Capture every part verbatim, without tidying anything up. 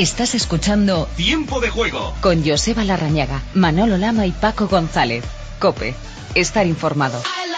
Estás escuchando Tiempo de Juego con Joseba Larrañaga, Manolo Lama y Paco González. COPE. Estar informado.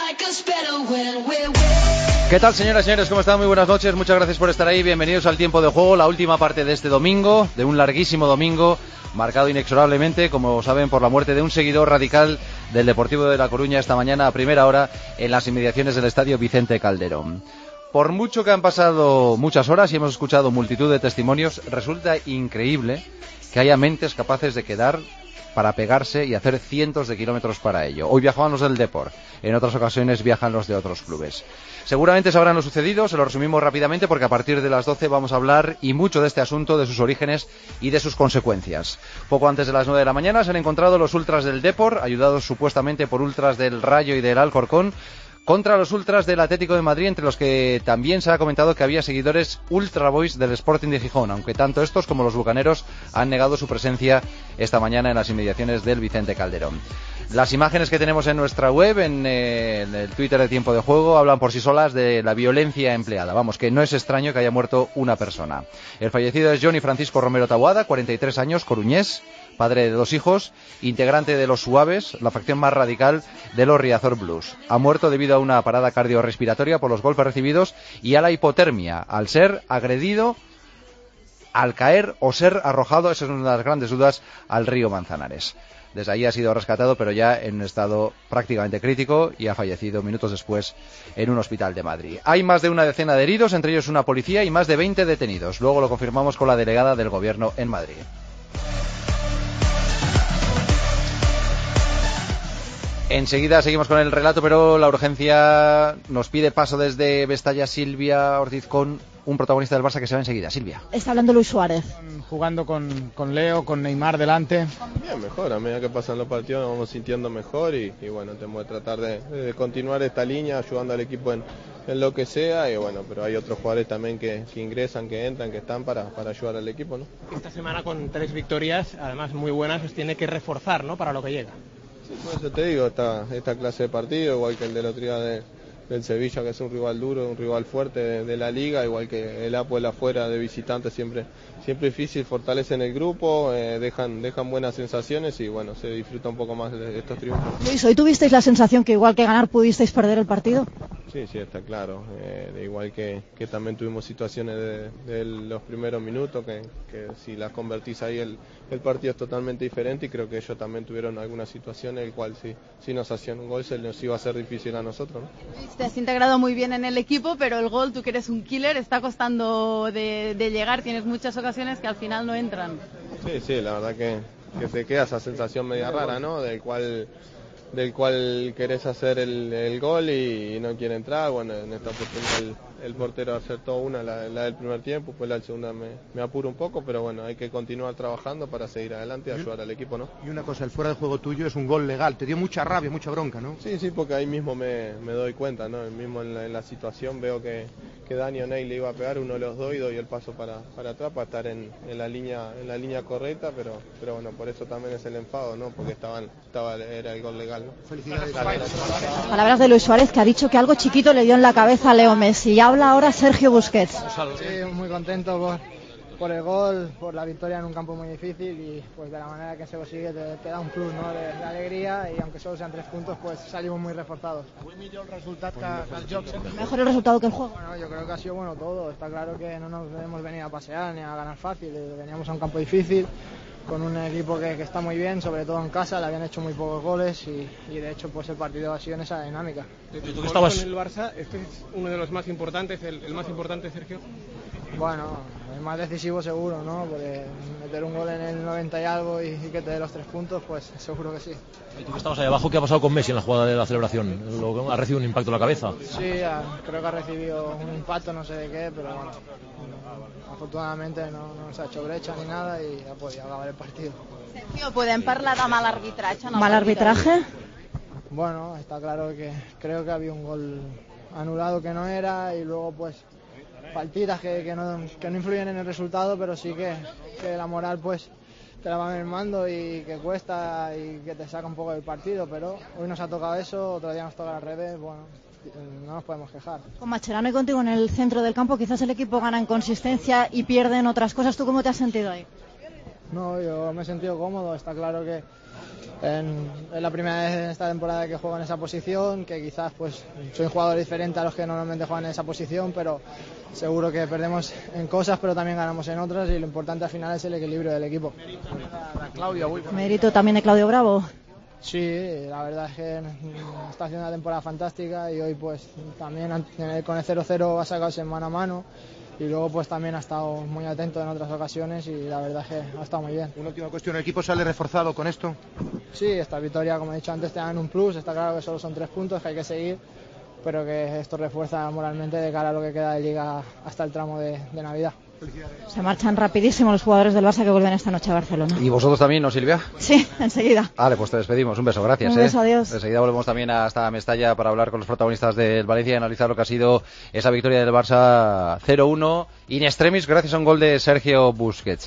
¿Qué tal, señoras y señores? ¿Cómo están? Muy buenas noches. Muchas gracias por estar ahí. Bienvenidos al Tiempo de Juego, la última parte de este domingo, de un larguísimo domingo, marcado inexorablemente, como saben, por la muerte de un seguidor radical del Deportivo de La Coruña esta mañana a primera hora en las inmediaciones del Estadio Vicente Calderón. Por mucho que han pasado muchas horas y hemos escuchado multitud de testimonios, resulta increíble que haya mentes capaces de quedar para pegarse y hacer cientos de kilómetros para ello. Hoy viajaban los del Depor, en otras ocasiones viajan los de otros clubes. Seguramente sabrán lo sucedido, se lo resumimos rápidamente porque a partir de las doce vamos a hablar y mucho de este asunto, de sus orígenes y de sus consecuencias. Poco antes de las nueve de la mañana se han encontrado los ultras del Depor, ayudados supuestamente por ultras del Rayo y del Alcorcón, contra los ultras del Atlético de Madrid, entre los que también se ha comentado que había seguidores Ultra Boys del Sporting de Gijón, aunque tanto estos como los bucaneros han negado su presencia esta mañana en las inmediaciones del Vicente Calderón. Las imágenes que tenemos en nuestra web, en, eh, en el Twitter de Tiempo de Juego, hablan por sí solas de la violencia empleada. Vamos, que no es extraño que haya muerto una persona. El fallecido es Johnny Francisco Romero Taboada, cuarenta y tres años, coruñés, padre de dos hijos, integrante de los Suaves, la facción más radical de los Riazor Blues. Ha muerto debido a una parada cardiorrespiratoria por los golpes recibidos y a la hipotermia, al ser agredido, al caer o ser arrojado, esa es una de las grandes dudas, al río Manzanares. Desde ahí ha sido rescatado, pero ya en un estado prácticamente crítico, y ha fallecido minutos después en un hospital de Madrid. Hay más de una decena de heridos, entre ellos una policía, y más de veinte detenidos. Luego lo confirmamos con la delegada del Gobierno en Madrid. Enseguida seguimos con el relato, pero la urgencia nos pide paso desde Vestalla Silvia Ortiz con un protagonista del Barça que se va enseguida. Silvia. Está hablando Luis Suárez. Jugando con, con Leo, con Neymar delante. Bien, mejor. A medida que pasan los partidos nos vamos sintiendo mejor y, y bueno, tenemos que tratar de, de continuar esta línea ayudando al equipo en, en lo que sea y bueno, pero hay otros jugadores también que, que ingresan, que entran, que están para, para ayudar al equipo, ¿no? Esta semana con tres victorias, además muy buenas, os tiene que reforzar, ¿no?, para lo que llega. Sí, por eso te digo, esta, esta clase de partido, igual que el del otro día de, del Sevilla, que es un rival duro, un rival fuerte de, de la liga, igual que el Apoel afuera de visitante, siempre siempre difícil, fortalecen el grupo, eh, dejan dejan buenas sensaciones y bueno, se disfruta un poco más de estos triunfos. Luis, ¿hoy tuvisteis la sensación que igual que ganar pudisteis perder el partido? Sí, sí, está claro. Eh, de igual que, que también tuvimos situaciones de, de los primeros minutos, que, que si las convertís ahí el, el partido es totalmente diferente y creo que ellos también tuvieron algunas situaciones, el cual si, si nos hacían un gol se nos iba a hacer difícil a nosotros, ¿no? Luis, te has integrado muy bien en el equipo, pero el gol, tú que eres un killer, está costando de, de llegar, tienes muchas ocasiones que al final no entran. Sí, sí, la verdad que, que te queda esa sensación media rara, ¿no? Del cual... del cual querés hacer el, el gol y, y no quiere entrar. Bueno, en esta oportunidad el, el portero acertó una, la, la del primer tiempo, pues la segunda me, me apura un poco, pero bueno, hay que continuar trabajando para seguir adelante y ayudar al equipo, ¿no? Y una cosa, el fuera de juego tuyo es un gol legal, te dio mucha rabia, mucha bronca, ¿no? Sí, sí, porque ahí mismo me, me doy cuenta, ¿no? Mismo en la, en la situación veo que, que Dani o Ney le iba a pegar, uno de los dos y doy el paso para, para atrás para estar en, en, la línea, en la línea correcta, pero, pero bueno, por eso también es el enfado, ¿no? Porque estaban, estaba, era el gol legal, ¿no? Felicidades. Palabras de Luis Suárez, que ha dicho que algo chiquito le dio en la cabeza a Leo Messi. Y habla ahora Sergio Busquets. Sí, muy contento por, por el gol, por la victoria en un campo muy difícil y pues de la manera que se consigue te, te da un plus, ¿no?, de, de alegría, y aunque solo sean tres puntos pues salimos muy reforzados. Mejor el resultado que el juego. Bueno, yo creo que ha sido bueno todo. Está claro que no nos hemos venido a pasear ni a ganar fácil, veníamos a un campo difícil con un equipo que, que está muy bien, sobre todo en casa, le habían hecho muy pocos goles y, y de hecho pues el partido ha sido en esa dinámica. ¿Tú que estabas en el Barça? ¿Este es uno de los más importantes, el, el más importante, Sergio? Bueno, el más decisivo seguro, ¿no? Porque meter un gol en el noventa y algo y, y que te dé los tres puntos, pues seguro que sí. ¿Y tú que estabas ahí abajo, qué ha pasado con Messi en la jugada de la celebración? ¿Lo, ¿Ha recibido un impacto en la cabeza? Sí, a, creo que ha recibido un impacto, no sé de qué, pero bueno, afortunadamente no, no se ha hecho brecha ni nada y ha podido acabar el partido. Sergio, ¿podem parlar de mal arbitraje? ¿Mal arbitraje? Bueno, está claro que creo que había un gol anulado que no era y luego pues faltitas que, que, no, que no influyen en el resultado, pero sí que, que la moral pues te la va mermando y que cuesta y que te saca un poco del partido, pero hoy nos ha tocado eso, otro día nos toca al revés, bueno, no nos podemos quejar. Con Mascherano y contigo en el centro del campo, quizás el equipo gana en consistencia y pierde en otras cosas. ¿Tú cómo te has sentido ahí? No, yo me he sentido cómodo. Está claro que en, es la primera vez en esta temporada que juego en esa posición, que quizás pues soy un jugador diferente a los que normalmente juegan en esa posición, pero seguro que perdemos en cosas, pero también ganamos en otras, y lo importante al final es el equilibrio del equipo. Mérito también de Claudio Bravo. Sí, la verdad es que está haciendo una temporada fantástica, y hoy pues también con el cero cero ha sacado ese mano a mano, y luego pues también ha estado muy atento en otras ocasiones, y la verdad es que ha estado muy bien. Una última cuestión, ¿el equipo sale reforzado con esto? Sí, esta victoria, como he dicho antes, te dan un plus. Está claro que solo son tres puntos que hay que seguir, pero que esto refuerza moralmente de cara a lo que queda de Liga hasta el tramo de, de Navidad. Se marchan rapidísimo los jugadores del Barça que vuelven esta noche a Barcelona. ¿Y vosotros también, no, Silvia? Sí, enseguida. Vale, pues te despedimos. Un beso, gracias. Un beso, eh. adiós. Enseguida volvemos también hasta Mestalla para hablar con los protagonistas del Valencia y analizar lo que ha sido esa victoria del Barça cero uno in extremis gracias a un gol de Sergio Busquets.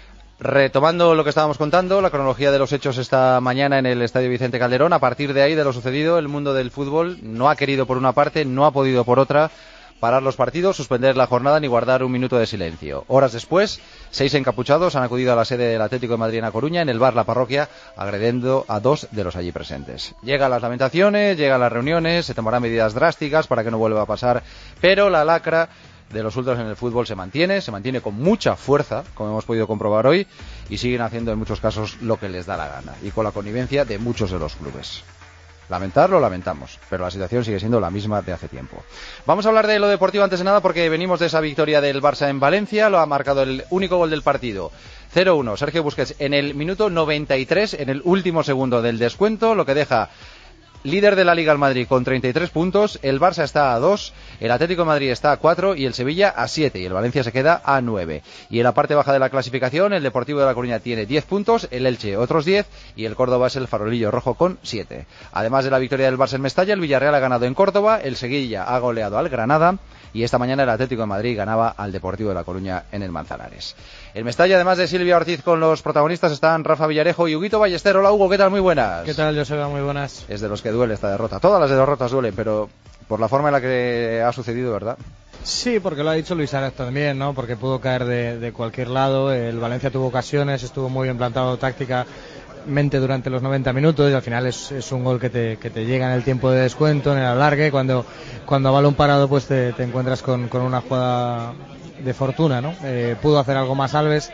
Retomando lo que estábamos contando, la cronología de los hechos esta mañana en el Estadio Vicente Calderón. A partir de ahí, de lo sucedido, el mundo del fútbol no ha querido por una parte, no ha podido por otra parar los partidos, suspender la jornada ni guardar un minuto de silencio. Horas después, seis encapuchados han acudido a la sede del Atlético de Madrid en A Coruña, en el bar La Parroquia, agrediendo a dos de los allí presentes. Llegan las lamentaciones, llegan las reuniones, se tomarán medidas drásticas para que no vuelva a pasar, pero la lacra de los ultras en el fútbol se mantiene, se mantiene con mucha fuerza, como hemos podido comprobar hoy, y siguen haciendo en muchos casos lo que les da la gana, y con la connivencia de muchos de los clubes. Lamentarlo, lamentamos, pero la situación sigue siendo la misma de hace tiempo. Vamos a hablar de lo deportivo antes de nada, porque venimos de esa victoria del Barça en Valencia. Lo ha marcado el único gol del partido, cero uno, Sergio Busquets, en el minuto noventa y tres, en el último segundo del descuento, lo que deja líder de la Liga al Madrid con treinta y tres puntos, el Barça está a dos, el Atlético de Madrid está a cuatro y el Sevilla a siete, y el Valencia se queda a nueve. Y en la parte baja de la clasificación, el Deportivo de La Coruña tiene diez puntos, el Elche otros diez, y el Córdoba es el farolillo rojo con siete. Además de la victoria del Barça en Mestalla, el Villarreal ha ganado en Córdoba, el Sevilla ha goleado al Granada, y esta mañana el Atlético de Madrid ganaba al Deportivo de La Coruña en el Manzanares. En Mestalla, además de Silvia Ortiz con los protagonistas, están Rafa Villarejo y Huguito Ballester. Hola Hugo, ¿qué tal? Muy buenas. ¿Qué tal, Joseba? Muy buenas. Es de los que duele esta derrota. Todas las derrotas duelen, pero por la forma en la que ha sucedido, ¿verdad? Sí, porque lo ha dicho Luis Suárez también, ¿no? Porque pudo caer de, de cualquier lado. El Valencia tuvo ocasiones, estuvo muy bien plantado tácticamente durante los noventa minutos, y al final es, es un gol que te, que te llega en el tiempo de descuento, en el alargue. Cuando, cuando a balón parado pues te, te encuentras con, con una jugada de fortuna, ¿no? Eh, pudo hacer algo más Alves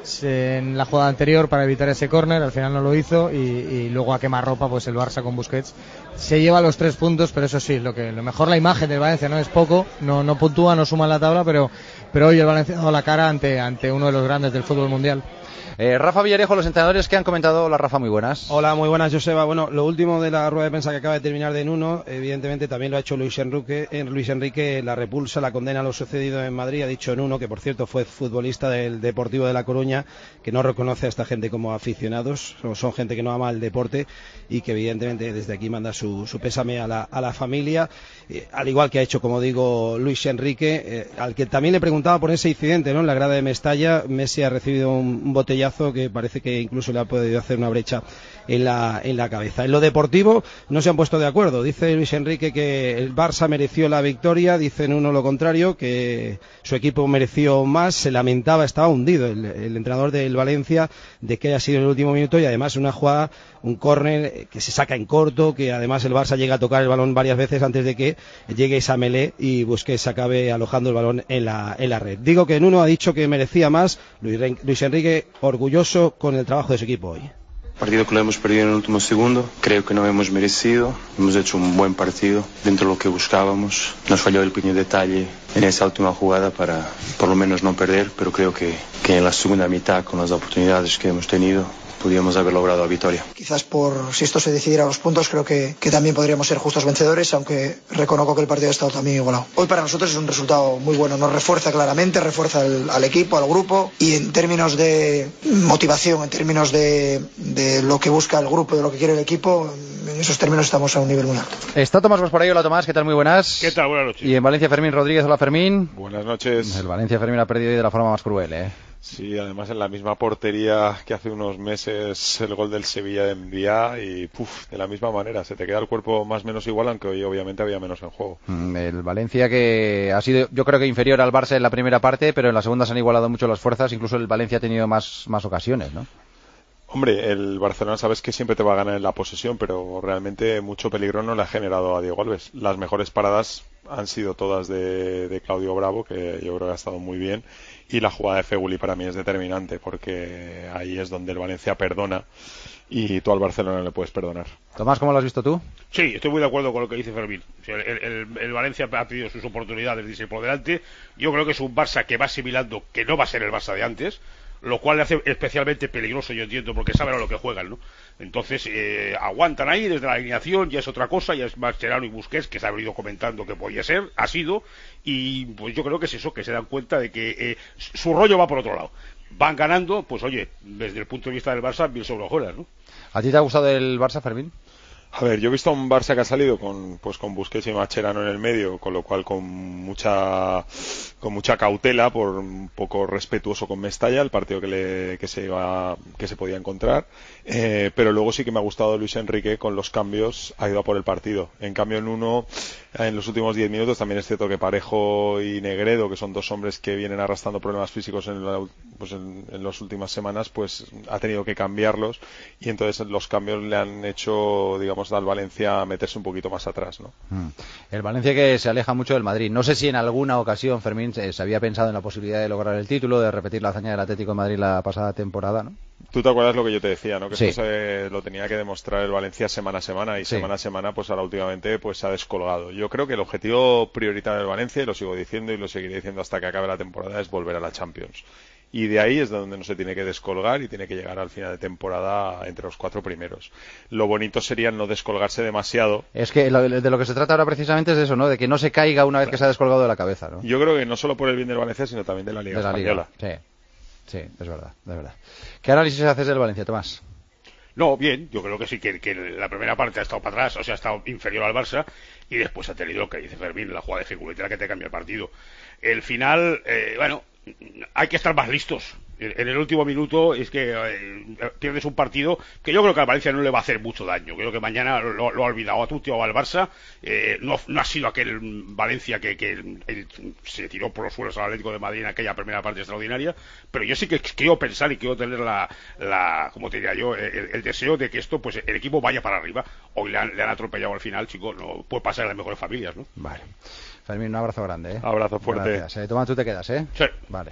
en la jugada anterior para evitar ese córner, al final no lo hizo, y, y luego a quemarropa pues el Barça con Busquets se lleva los tres puntos. Pero eso sí, lo que lo mejor, la imagen del Valencia, no es poco, no no puntúa, no suma en la tabla, pero pero hoy el Valencia ha dado la cara ante ante uno de los grandes del fútbol mundial. Eh, Rafa Villarejo, los entrenadores que han comentado. Hola Rafa, muy buenas. Hola, muy buenas, Joseba. Bueno, lo último de la rueda de prensa que acaba de terminar de Nuno, evidentemente también lo ha hecho Luis Enrique, eh, Luis Enrique, la repulsa, la condena a lo sucedido en Madrid. Ha dicho Nuno, que por cierto fue futbolista del Deportivo de La Coruña, que no reconoce a esta gente como aficionados, son, son gente que no ama el deporte, y que evidentemente desde aquí manda su, su pésame a la, a la familia, eh, al igual que ha hecho, como digo, Luis Enrique, eh, al que también le preguntaba por ese incidente, ¿no? En la grada de Mestalla. Messi ha recibido un, un botellazo que parece que incluso le ha podido hacer una brecha en la, en la cabeza. En lo deportivo no se han puesto de acuerdo. Dice Luis Enrique que el Barça mereció la victoria, dicen uno lo contrario, que su equipo mereció más. Se lamentaba, estaba hundido el, el entrenador del Valencia de que haya sido en el último minuto, y además una jugada, un córner que se saca en corto, que además el Barça llega a tocar el balón varias veces antes de que llegue esa melé y Busquets acabe alojando el balón en la, en la red. Digo que Nuno ha dicho que merecía más. Luis, Luis Enrique orgulloso con el trabajo de su equipo hoy. Partido que lo hemos perdido en el último segundo, creo que no hemos merecido, hemos hecho un buen partido dentro de lo que buscábamos. Nos falló el pequeño detalle en esa última jugada para por lo menos no perder, pero creo que, que en la segunda mitad, con las oportunidades que hemos tenido, podíamos haber logrado la victoria. Quizás por si esto se decidiera a los puntos, creo que, que también podríamos ser justos vencedores, aunque reconozco que el partido ha estado también igualado. Hoy para nosotros es un resultado muy bueno, nos refuerza claramente, refuerza al, al equipo, al grupo, y en términos de motivación, en términos de, de lo que busca el grupo, de lo que quiere el equipo, en esos términos estamos a un nivel muy alto. Está Tomás Bosch por ahí. Hola Tomás, ¿qué tal? Muy buenas. ¿Qué tal? Buenas noches. Y en Valencia Fermín Rodríguez. Hola Fermín. Buenas noches. El Valencia Fermín ha perdido hoy de la forma más cruel, ¿eh? Sí, además en la misma portería que hace unos meses el gol del Sevilla de Ndiaye y puf, de la misma manera, se te queda el cuerpo más o menos igual, aunque hoy obviamente había menos en juego. El Valencia que ha sido, yo creo que inferior al Barça en la primera parte, pero en la segunda se han igualado mucho las fuerzas, incluso el Valencia ha tenido más, más ocasiones, ¿no? Hombre, el Barcelona sabes que siempre te va a ganar en la posesión, pero realmente mucho peligro no le ha generado a Diego Alves. Las mejores paradas han sido todas de, de Claudio Bravo, que yo creo que ha estado muy bien, y la jugada de Feguli para mí es determinante, porque ahí es donde el Valencia perdona y tú al Barcelona no le puedes perdonar. Tomás, ¿cómo lo has visto tú? Sí, estoy muy de acuerdo con lo que dice Fermín. O sea, el, el, el Valencia ha pedido sus oportunidades de irse por delante. Yo creo que es un Barça que va asimilando que no va a ser el Barça de antes, lo cual le hace especialmente peligroso, yo entiendo, porque saben a lo que juegan, ¿no? Entonces, eh, aguantan ahí desde la alineación, ya es otra cosa, ya es Mascherano y Busquets, que se ha venido comentando que podía ser, ha sido, y pues yo creo que es eso, que se dan cuenta de que eh, su rollo va por otro lado. Van ganando, pues oye, desde el punto de vista del Barça, bien sobre hojuelas, ¿no? ¿A ti te ha gustado el Barça, Fermín? A ver, yo he visto a un Barça que ha salido con pues con Busquets y Mascherano en el medio, con lo cual con mucha con mucha cautela, por un poco respetuoso con Mestalla, el partido que le que se iba que se podía encontrar, eh, pero luego sí que me ha gustado Luis Enrique con los cambios, ha ido a por el partido. En cambio en uno, en los últimos diez minutos también es cierto que Parejo y Negredo, que son dos hombres que vienen arrastrando problemas físicos en la, pues en, en las últimas semanas, pues ha tenido que cambiarlos y entonces los cambios le han hecho, digamos, al Valencia meterse un poquito más atrás, ¿no? Mm. El Valencia que se aleja mucho del Madrid. No sé si en alguna ocasión, Fermín, se, se había pensado en la posibilidad de lograr el título, de repetir la hazaña del Atlético de Madrid la pasada temporada, ¿no? Tú te acuerdas lo que yo te decía, ¿no? Que sí. esto se, lo tenía que demostrar el Valencia semana a semana y sí. semana a semana, pues ahora últimamente pues se ha descolgado. Yo creo que el objetivo prioritario del Valencia, y lo sigo diciendo y lo seguiré diciendo hasta que acabe la temporada, es volver a la Champions. Y de ahí es de donde no se tiene que descolgar y tiene que llegar al final de temporada entre los cuatro primeros. Lo bonito sería no descolgarse demasiado. Es que lo, de lo que se trata ahora precisamente es de eso, ¿no? De que no se caiga una vez que se ha descolgado de la cabeza, ¿no? Yo creo que no solo por el bien del Valencia, sino también de la Liga de la Española. Liga. Sí, sí, es verdad, es verdad. ¿Qué análisis haces del Valencia, Tomás? No, bien, yo creo que sí, que, que la primera parte ha estado para atrás, o sea, ha estado inferior al Barça, y después ha tenido lo que dice Fermín, la jugada de Figuletera que te cambia el partido. El final, eh, bueno, hay que estar más listos. En el último minuto es que eh, pierdes un partido que yo creo que al Valencia no le va a hacer mucho daño. Creo que mañana lo, lo ha olvidado a Tutti o al Barça. Eh, no, no ha sido aquel Valencia que, que el, el, se tiró por los suelos al Atlético de Madrid en aquella primera parte extraordinaria. Pero yo sí que quiero pensar y quiero tener la, la como te diría yo, el, el deseo de que esto, pues el equipo vaya para arriba. Hoy le han, le han atropellado al final, chicos. No puede pasar en las mejores familias, ¿no? Vale. Fermín, un abrazo grande, ¿eh? Abrazo fuerte. Gracias. Eh, Tomás, tú te quedas, ¿eh? Sí. Vale.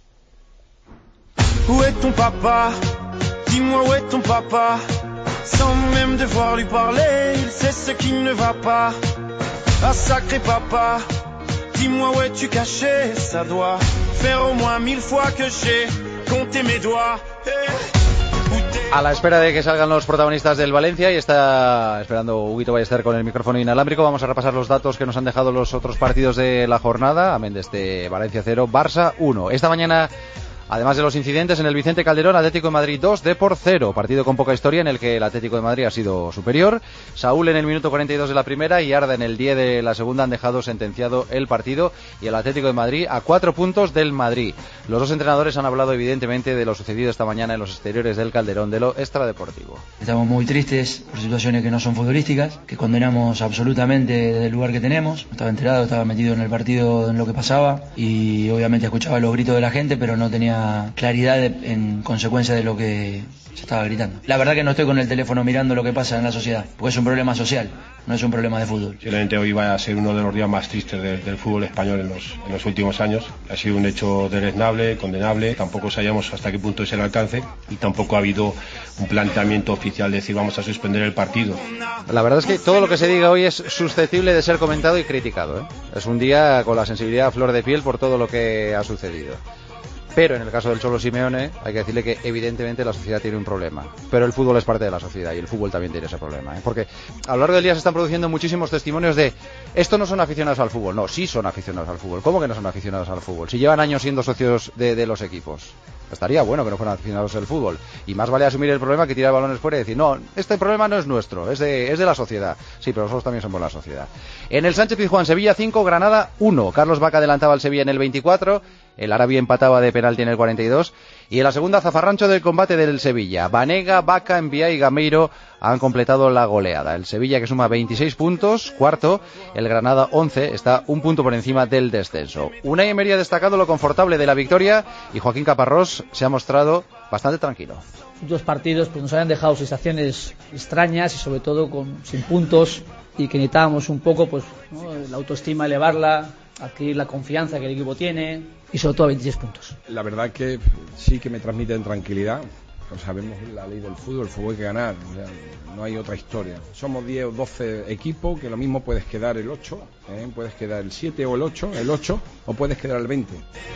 Où est ton papa? Dis-moi où est ton papa? Sans même devoir lui parler, il sait ce qui ne va pas. Ah sacré papa, dis-moi où es-tu caché? Ça doit faire au moins mille fois que j'ai compté mes doigts. Hey. A la espera de que salgan los protagonistas del Valencia y está esperando Huguito Ballester con el micrófono inalámbrico, vamos a repasar los datos que nos han dejado los otros partidos de la jornada, amén de este Valencia cero, Barça uno. Esta mañana, además de los incidentes, en el Vicente Calderón, Atlético de Madrid dos, Depor cero. Partido con poca historia en el que el Atlético de Madrid ha sido superior. Saúl en el minuto cuarenta y dos de la primera y Arda en el diez de la segunda han dejado sentenciado el partido y el Atlético de Madrid a cuatro puntos del Madrid. Los dos entrenadores han hablado evidentemente de lo sucedido esta mañana en los exteriores del Calderón, de lo extradeportivo. Estamos muy tristes por situaciones que no son futbolísticas, que condenamos absolutamente desde el lugar que tenemos. Estaba enterado, estaba metido en el partido en lo que pasaba y obviamente escuchaba los gritos de la gente, pero no tenía claridad de, en consecuencia de lo que se estaba gritando. La verdad que no estoy con el teléfono mirando lo que pasa en la sociedad, porque es un problema social, no es un problema de fútbol. Posiblemente hoy va a ser uno de los días más tristes de, del fútbol español en los, en los últimos años. Ha sido un hecho deleznable, condenable, tampoco sabíamos hasta qué punto es el alcance y tampoco ha habido un planteamiento oficial de decir vamos a suspender el partido. La verdad es que todo lo que se diga hoy es susceptible de ser comentado y criticado, ¿eh? Es un día con la sensibilidad a flor de piel por todo lo que ha sucedido. Pero en el caso del Cholo Simeone hay que decirle que evidentemente la sociedad tiene un problema, pero el fútbol es parte de la sociedad y el fútbol también tiene ese problema, ¿eh? Porque a lo largo del día se están produciendo muchísimos testimonios de esto no son aficionados al fútbol. No, sí son aficionados al fútbol. ¿Cómo que no son aficionados al fútbol? Si llevan años siendo socios de, de los equipos. Estaría bueno que no fueran aficionados al fútbol. Y más vale asumir el problema que tirar balones fuera y decir, no, este problema no es nuestro, es de, es de la sociedad. Sí, pero nosotros también somos la sociedad. En el Sánchez Pizjuán, Sevilla cinco, Granada uno. Carlos Vaca adelantaba al Sevilla en el veinticuatro el Arabi empataba de penalti en el cuarenta y dos. Y en la segunda, zafarrancho del combate del Sevilla. Banega, Vaca, Envía y Gameiro han completado la goleada. El Sevilla, que suma veintiséis puntos, cuarto. El Granada, once, está un punto por encima del descenso. Unai Emery ha destacado lo confortable de la victoria y Joaquín Caparrós se ha mostrado bastante tranquilo. Dos partidos pues nos habían dejado sensaciones extrañas y sobre todo con, sin puntos, y que necesitábamos un poco pues, ¿no?, la autoestima elevarla, adquirir la confianza que el equipo tiene, y sobre todo veintiséis puntos. La verdad que sí que me transmiten tranquilidad. Pues sabemos la ley del fútbol, el fútbol hay que ganar, o sea, no hay otra historia. Somos diez o doce equipos, que lo mismo puedes quedar el ocho, ¿eh? Puedes quedar el siete o el ocho, el ocho, o puedes quedar el veinte.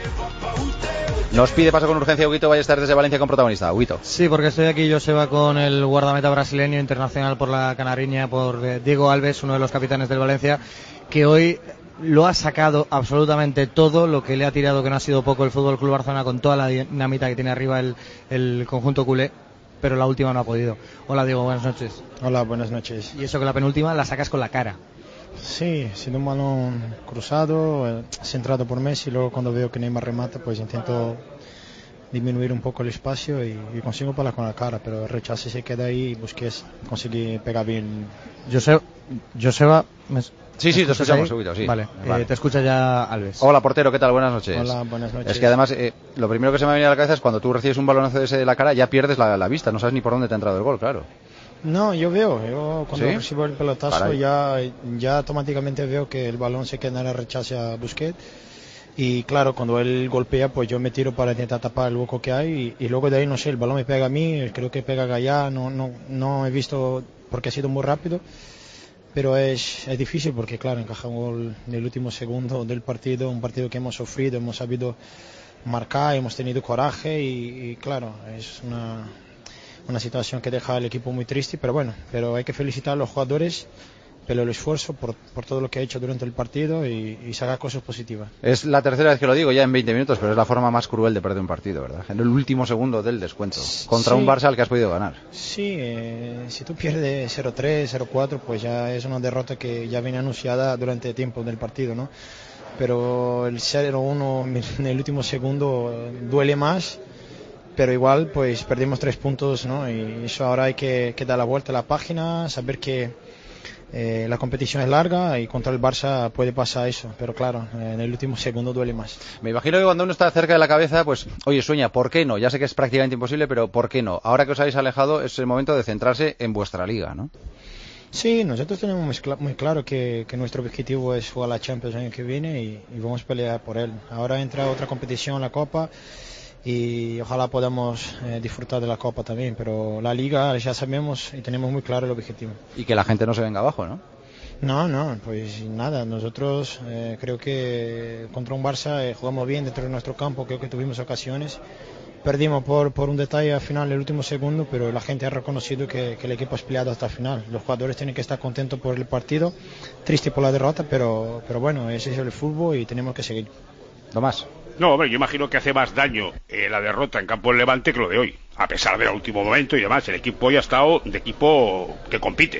Nos pide paso con urgencia Huguito Ballester desde Valencia con protagonista. Huguito. Sí, porque estoy aquí, Joseba, con el guardameta brasileño internacional por la Canariña, por eh, Diego Alves, uno de los capitanes del Valencia, que hoy lo ha sacado absolutamente todo, lo que le ha tirado, que no ha sido poco, el Fútbol Club Barcelona, con toda la dinamita que tiene arriba el, el conjunto culé, pero la última no ha podido. Hola Diego, buenas noches. Hola, buenas noches. Y eso que la penúltima la sacas con la cara. Sí, ha sido un balón cruzado, eh, centrado por Messi, luego cuando veo que Neymar remata, pues intento disminuir un poco el espacio y, y consigo parar con la cara, pero el rechazo se queda ahí y Busquets conseguí pegar bien. Joseba, Joseba me... Sí, sí, te escuchamos, Huguito, sí. Vale, vale. Eh, te escucha ya Alves. Hola, portero, ¿qué tal? Buenas noches. Hola, buenas noches. Es que además, eh, lo primero que se me ha venido a la cabeza es cuando tú recibes un balonazo de ese de la cara, ya pierdes la, la vista, no sabes ni por dónde te ha entrado el gol, claro. No, yo veo, yo cuando ¿Sí? recibo el pelotazo ya, ya automáticamente veo que el balón se queda en el rechazo a Busquets. Y claro, cuando él golpea, pues yo me tiro para intentar tapar el hueco que hay y, y luego de ahí, no sé, el balón me pega a mí, creo que pega a Gallá, no, no, no he visto porque ha sido muy rápido, pero es, es difícil porque claro, encaja un gol en el último segundo del partido, un partido que hemos sufrido, hemos sabido marcar, hemos tenido coraje y, y claro, es una, una situación que deja al equipo muy triste, pero bueno, pero hay que felicitar a los jugadores, pero el esfuerzo por, por todo lo que ha hecho durante el partido y, y sacar cosas positivas. Es la tercera vez que lo digo ya en veinte minutos, pero es la forma más cruel de perder un partido, ¿verdad? En el último segundo del descuento, contra sí, un Barça al que has podido ganar. Sí, eh, si tú pierdes cero tres, cero cuatro, pues ya es una derrota que ya viene anunciada durante el tiempo del partido, ¿no? Pero el cero uno en el último segundo duele más, pero igual pues perdimos tres puntos, ¿no? Y eso ahora hay que, que dar la vuelta a la página, saber que Eh, la competición es larga y contra el Barça puede pasar eso, pero claro, en el último segundo duele más. Me imagino que cuando uno está cerca de la cabeza, pues, oye, sueña, ¿por qué no? Ya sé que es prácticamente imposible, pero ¿por qué no? Ahora que os habéis alejado es el momento de centrarse en vuestra liga, ¿no? Sí, nosotros tenemos muy, cl- muy claro que, que nuestro objetivo es jugar la Champions el año que viene y, y vamos a pelear por él. Ahora entra otra competición, la Copa, y ojalá podamos eh, disfrutar de la Copa también, pero la Liga ya sabemos y tenemos muy claro el objetivo. Y que la gente no se venga abajo, ¿no? No, no, pues nada, nosotros eh, creo que contra un Barça eh, jugamos bien dentro de nuestro campo, creo que tuvimos ocasiones, perdimos por, por un detalle al final, el último segundo, pero la gente ha reconocido que, que el equipo ha peleado hasta el final, los jugadores tienen que estar contentos por el partido, triste por la derrota, pero, pero bueno, ese es el fútbol y tenemos que seguir. Tomás. No, hombre, yo imagino que hace más daño eh, la derrota en campo del Levante que lo de hoy, a pesar del último momento y demás. El equipo hoy ha estado de equipo que compite.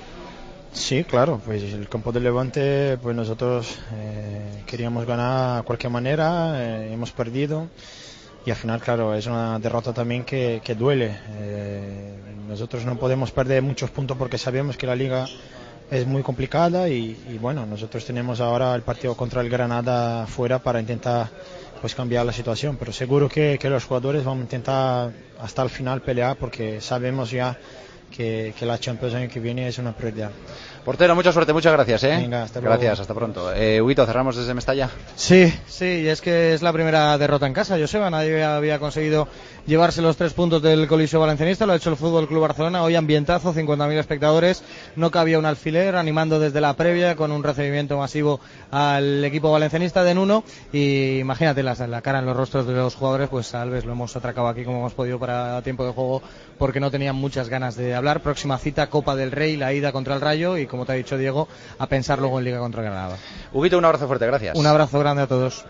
Sí, claro, pues el campo del Levante, pues nosotros eh, queríamos ganar de cualquier manera, eh, hemos perdido y al final, claro, es una derrota también que, que duele. Eh, nosotros no podemos perder muchos puntos porque sabemos que la liga es muy complicada y, y bueno, nosotros tenemos ahora el partido contra el Granada fuera para intentar pues cambiar la situación, pero seguro que, que los jugadores van a intentar hasta el final pelear porque sabemos ya que, que la Champions año que viene es una prioridad. Portero, mucha suerte, muchas gracias, ¿eh? Venga, hasta luego. Gracias, hasta pronto. Eh, Huguito, cerramos desde Mestalla. Sí, sí, y es que es la primera derrota en casa, Joseba. Nadie había conseguido llevarse los tres puntos del Coliseo Valencianista, lo ha hecho el Fútbol Club Barcelona. Hoy ambientazo, cincuenta mil espectadores, no cabía un alfiler, animando desde la previa con un recibimiento masivo al equipo valencianista de Nuno. Y imagínate la, la cara en los rostros de los jugadores, pues a Alves lo hemos atracado aquí como hemos podido para tiempo de juego, porque no tenían muchas ganas de hablar. Próxima cita, Copa del Rey, la ida contra el Rayo y, como te ha dicho Diego, a pensar luego en Liga contra Granada. Huguito, un abrazo fuerte, gracias. Un abrazo grande a todos.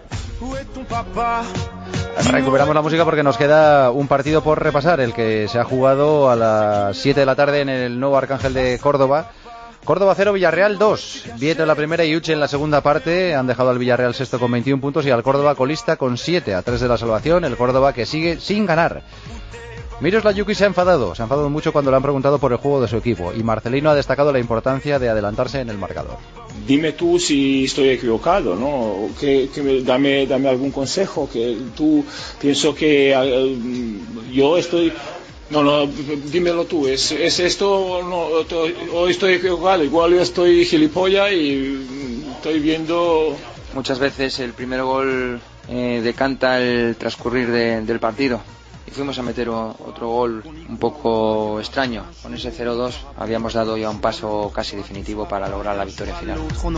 Recuperamos la música porque nos queda un partido por repasar, el que se ha jugado a las siete de la tarde en el nuevo Arcángel de Córdoba, Córdoba cero, Villarreal dos. Vieto en la primera y Uche en la segunda parte. Han dejado al Villarreal sexto con veintiún puntos y al Córdoba colista con siete, a tres de la salvación. El Córdoba que sigue sin ganar. Miroslav Yuki se ha enfadado. Se ha enfadado mucho cuando le han preguntado por el juego de su equipo. Y Marcelino ha destacado la importancia de adelantarse en el marcador. Dime tú si estoy equivocado, ¿no? Que, que me, dame, dame algún consejo. Que tú, pienso que uh, yo estoy... No, no, dímelo tú, ¿es, es esto no, to, o estoy equivocado? Igual yo estoy gilipollas y estoy viendo... Muchas veces el primer gol eh, decanta el transcurrir de, del partido. Y fuimos a meter o, otro gol un poco extraño. Con ese cero dos habíamos dado ya un paso casi definitivo para lograr la victoria final.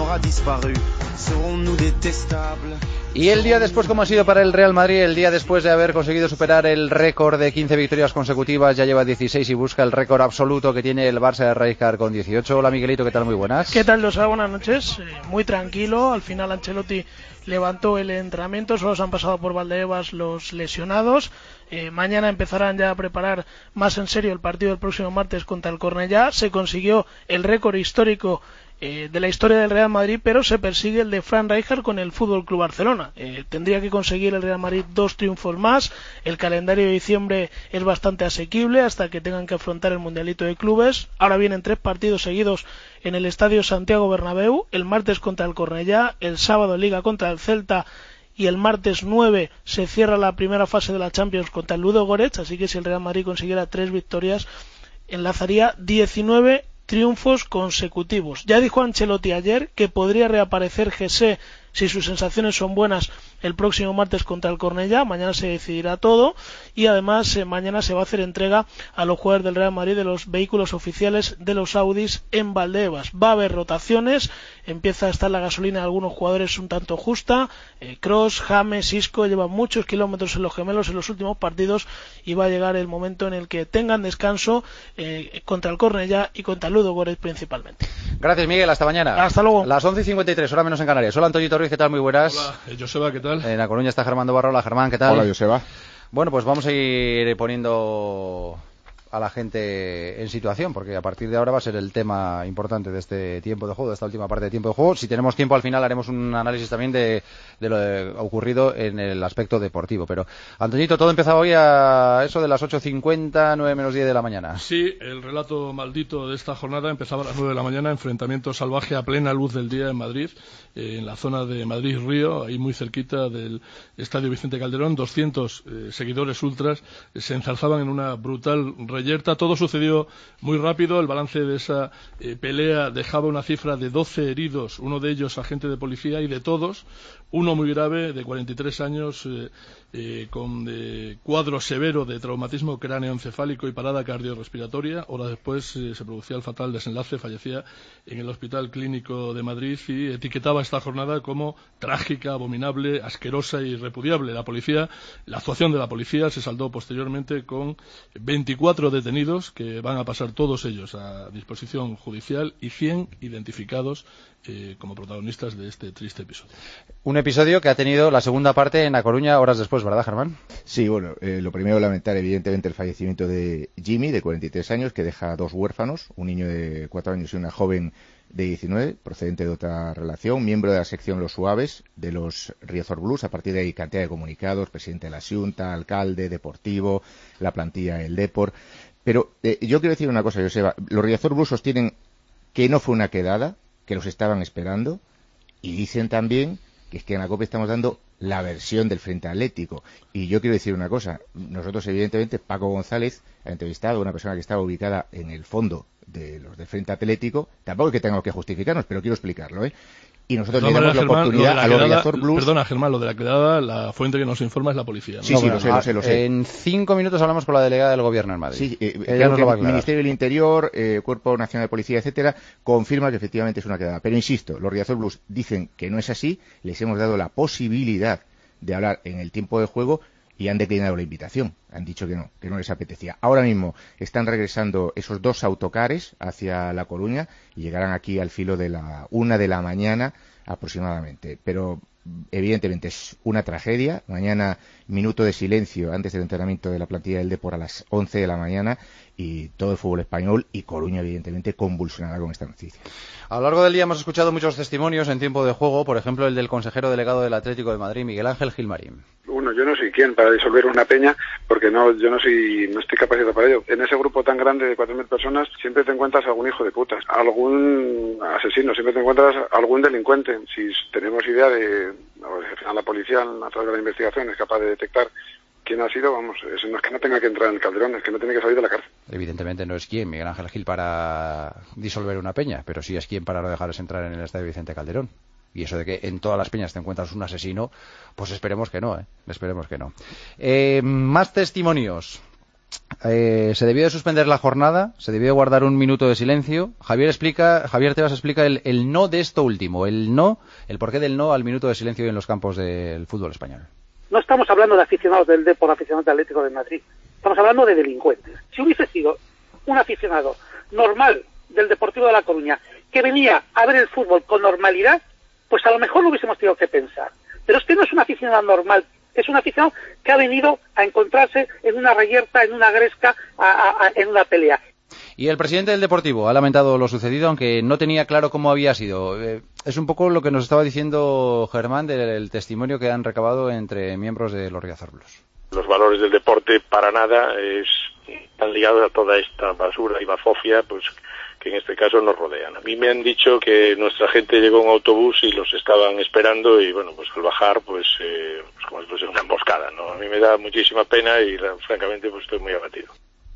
Y el día después, ¿cómo ha sido para el Real Madrid? El día después de haber conseguido superar el récord de quince victorias consecutivas, ya lleva dieciséis y busca el récord absoluto que tiene el Barça de Rijkaard con dieciocho. Hola Miguelito, ¿qué tal? Muy buenas. ¿Qué tal, Losa? Buenas noches. Eh, muy tranquilo, al final Ancelotti levantó el entrenamiento, solo se han pasado por Valdebebas los lesionados. Eh, mañana empezarán ya a preparar más en serio el partido del próximo martes contra el Cornellá. Se consiguió el récord histórico eh, de la historia del Real Madrid, pero se persigue el de Frank Rijkaard con el Fútbol Club Barcelona. Eh, tendría que conseguir el Real Madrid dos triunfos más. El calendario de diciembre es bastante asequible hasta que tengan que afrontar el Mundialito de Clubes. Ahora vienen tres partidos seguidos en el Estadio Santiago Bernabéu, el martes contra el Cornellá, el sábado Liga contra el Celta y el martes nueve se cierra la primera fase de la Champions contra el Ludogorets, así que si el Real Madrid consiguiera tres victorias enlazaría diecinueve triunfos consecutivos. Ya dijo Ancelotti ayer que podría reaparecer Jesse si sus sensaciones son buenas el próximo martes contra el Cornellá. Mañana se decidirá todo y además eh, mañana se va a hacer entrega a los jugadores del Real Madrid de los vehículos oficiales de los Audis en Valdebebas. Va a haber rotaciones, empieza a estar la gasolina de algunos jugadores un tanto justa. eh, Kroos, James, Isco llevan muchos kilómetros en los gemelos en los últimos partidos y va a llegar el momento en el que tengan descanso eh, contra el Cornellá y contra el Ludogorets principalmente. Gracias Miguel, hasta mañana. Hasta luego. Las once y cincuenta y tres, hora menos en Canarias. Hola Antonio Torres, ¿qué tal? Muy buenas. Hola, eh, Joseba, ¿qué tal? En La Coruña está Germán Barro. Hola Germán, ¿qué tal? Hola Joseba. Bueno, pues vamos a ir poniendo a la gente en situación, porque a partir de ahora va a ser el tema importante de este tiempo de juego, de esta última parte de tiempo de juego. Si tenemos tiempo al final haremos un análisis también de, de lo ocurrido en el aspecto deportivo. Pero, Antoñito, todo empezaba hoy a eso de las ocho cincuenta, nueve menos diez de la mañana. Sí, el relato maldito de esta jornada empezaba a las nueve de la mañana, enfrentamiento salvaje a plena luz del día en Madrid, eh, en la zona de Madrid-Río, ahí muy cerquita del Estadio Vicente Calderón. doscientos eh, seguidores ultras eh, se ensalzaban en una brutal reyerta. Todo sucedió muy rápido. El balance de esa eh, pelea dejaba una cifra de doce heridos, uno de ellos agente de policía, y de todos, uno muy grave, de cuarenta y tres años, eh, eh, con eh, cuadro severo de traumatismo cráneoencefálico y parada cardiorrespiratoria. Horas después eh, se producía el fatal desenlace, fallecía en el Hospital Clínico de Madrid y etiquetaba esta jornada como trágica, abominable, asquerosa y repudiable. La policía, la actuación de la policía se saldó posteriormente con veinticuatro detenidos, que van a pasar todos ellos a disposición judicial, y cien identificados eh, como protagonistas de este triste episodio. Un episodio que ha tenido la segunda parte en La Coruña horas después, ¿verdad, Germán? Sí, bueno, eh, lo primero lamentar evidentemente el fallecimiento de Jimmy, de cuarenta y tres años, que deja dos huérfanos, un niño de cuatro años y una joven de diecinueve, procedente de otra relación, miembro de la sección Los Suaves de los Riazor Blues. A partir de ahí cantidad de comunicados, presidente de la Xunta, alcalde, deportivo, la plantilla del Depor. Pero eh, yo quiero decir una cosa, Joseba, los Riazor Blues sostienen que no fue una quedada, que los estaban esperando, y dicen también que es que en la COPE estamos dando la versión del Frente Atlético. Y yo quiero decir una cosa, nosotros evidentemente, Paco González ha entrevistado a una persona que estaba ubicada en el fondo de los del Frente Atlético, tampoco es que tengamos que justificarnos, pero quiero explicarlo, ¿eh? Y nosotros le damos la Germán, oportunidad a los Riazor Blues. Perdona, Germán, lo de la quedada, la fuente que nos informa es la policía, ¿no? Sí, sí, lo sé, lo sé, lo sé. En cinco minutos hablamos con la delegada del Gobierno en Madrid. Sí, eh, Ella nos lo va a el Ministerio del Interior, eh, Cuerpo Nacional de Policía, etcétera, confirma que efectivamente es una quedada. Pero insisto, los Riazor Blues dicen que no es así, les hemos dado la posibilidad de hablar en el tiempo de juego y han declinado la invitación. Han dicho que no, que no les apetecía. Ahora mismo están regresando esos dos autocares hacia La Coruña y llegarán aquí al filo de la una de la mañana aproximadamente. Pero evidentemente es una tragedia. Mañana minuto de silencio antes del entrenamiento de la plantilla del Depor a las once de la mañana, y todo el fútbol español y Coruña evidentemente convulsionará con esta noticia. A lo largo del día hemos escuchado muchos testimonios en tiempo de juego, por ejemplo el del consejero delegado del Atlético de Madrid, Miguel Ángel Gilmarín. Uno, yo no soy quien para disolver una peña, porque no, yo no soy, no estoy capacitado para ello. En ese grupo tan grande de cuatro mil personas siempre te encuentras algún hijo de puta, algún asesino, siempre te encuentras algún delincuente. Si tenemos idea de, al final la policía a través de la investigación es capaz de detectar quién ha sido, vamos, eso no es que no tenga que entrar en el Calderón, es que no tiene que salir de la cárcel. Evidentemente no es quien, Miguel Ángel Gil, para disolver una peña, pero sí es quien para no dejarles entrar en el estadio Vicente Calderón. Y eso de que en todas las peñas te encuentras un asesino, pues esperemos que no, ¿eh? Esperemos que no. Eh, más testimonios. Eh, se debió de suspender la jornada, se debió de guardar un minuto de silencio. Javier explica, Javier Tebas explica el, el no de esto último, el no, el porqué del no al minuto de silencio en los campos del fútbol español. No estamos hablando de aficionados del Depor, aficionados del Atlético de Madrid. Estamos hablando de delincuentes. Si hubiese sido un aficionado normal del Deportivo de La Coruña que venía a ver el fútbol con normalidad, pues a lo mejor lo hubiésemos tenido que pensar. Pero es que no es un aficionado normal, es un aficionado que ha venido a encontrarse en una reyerta, en una gresca, a, a, a, en una pelea. Y el presidente del Deportivo ha lamentado lo sucedido, aunque no tenía claro cómo había sido. Eh, es un poco lo que nos estaba diciendo Germán del testimonio que han recabado entre miembros de los Riazor Blues. Los valores del deporte para nada es, están ligados a toda esta basura y bazofia, pues que en este caso nos rodean. A mí me han dicho que nuestra gente llegó en un autobús y los estaban esperando y bueno, pues al bajar, pues, eh, pues como si fuese una emboscada, ¿no? A mí me da muchísima pena y francamente pues estoy muy abatido.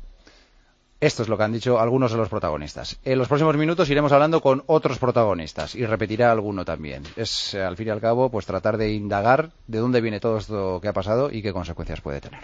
Esto es lo que han dicho algunos de los protagonistas. En los próximos minutos iremos hablando con otros protagonistas y repetirá alguno también. Es, al fin y al cabo, pues tratar de indagar de dónde viene todo esto que ha pasado y qué consecuencias puede tener.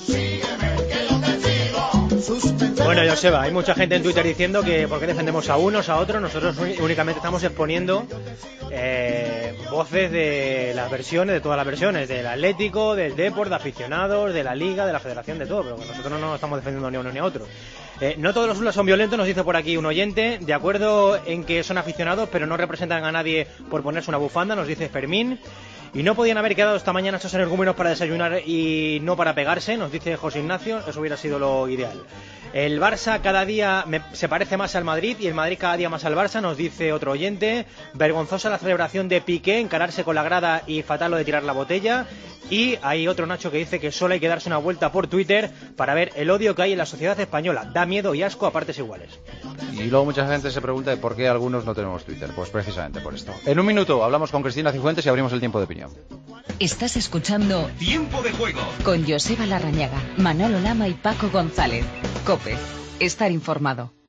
Bueno, Joseba, hay mucha gente en Twitter diciendo que por qué defendemos a unos, a otros. Nosotros únicamente estamos exponiendo eh, voces de las versiones, de todas las versiones, del Atlético, del Depor, de aficionados, de la Liga, de la Federación, de todo, pero que nosotros no nos estamos defendiendo ni a uno ni a otro. Eh, no todos los Ulas son violentos, nos dice por aquí un oyente, de acuerdo en que son aficionados, pero no representan a nadie por ponerse una bufanda, nos dice Fermín. Y no podían haber quedado esta mañana estos energúmenos para desayunar y no para pegarse, nos dice José Ignacio, eso hubiera sido lo ideal. El Barça cada día me, se parece más al Madrid y el Madrid cada día más al Barça, nos dice otro oyente. Vergonzosa la celebración de Piqué, encararse con la grada y fatal lo de tirar la botella. Y hay otro Nacho que dice que solo hay que darse una vuelta por Twitter para ver el odio que hay en la sociedad española. Da miedo y asco a partes iguales. Y luego mucha gente se pregunta de por qué algunos no tenemos Twitter. Pues precisamente por esto. En un minuto hablamos con Cristina Cifuentes y abrimos el tiempo de opinión. Estás escuchando Tiempo de Juego con Joseba Larrañaga, Manolo Lama y Paco González. COPE. Estar informado.